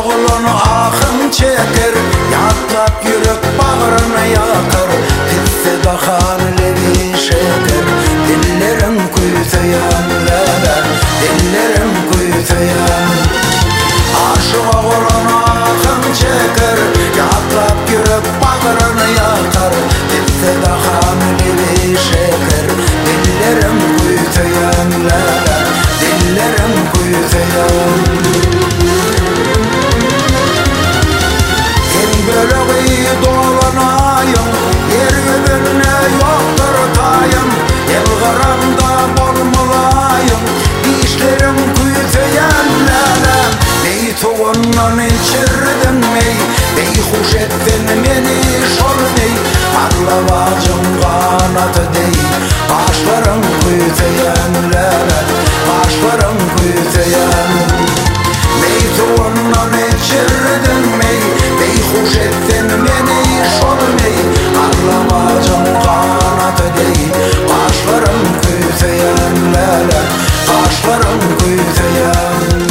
oğlunu ahın çeker, yatlap yürek bağrını yakar. Gitse dahan levi şeker, dillerin kuytuyan lele, dillerin kuytuyan. Aşık oğlunu ahın çeker, yatlap yürek bağrını yakar. Gitse dahan levi şeker, dillerin kuytuyan lele, dillerin kuytuyan. Bölüğü dolanayım, yeryüzüne yoktur tayım. Yılgıramda bolmulayım, dişlerim kuytuyan lelem. Bey tuğundan içirdin mey, bey huş ettin beni şol bey. Parlavacım kanatı dey, başlarım kuytuyan lelem, başlarım kuytuyan. Bey tuğundan içirdin mey, bey huş ettin beni şol bey. Parlamacım kanatı dey, başlarım kuytuyan lele, başlarım kuytuyan.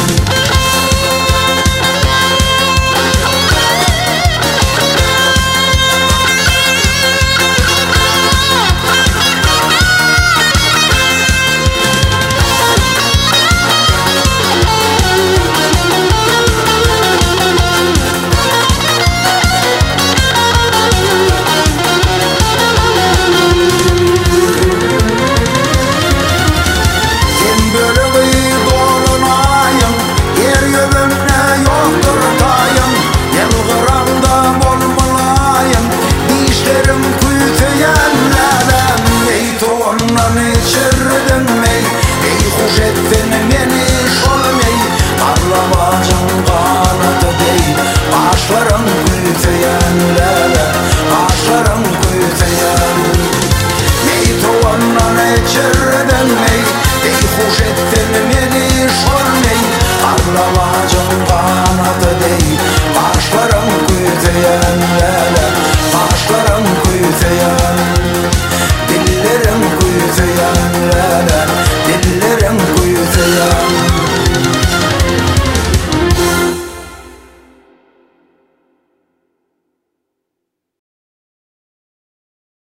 Love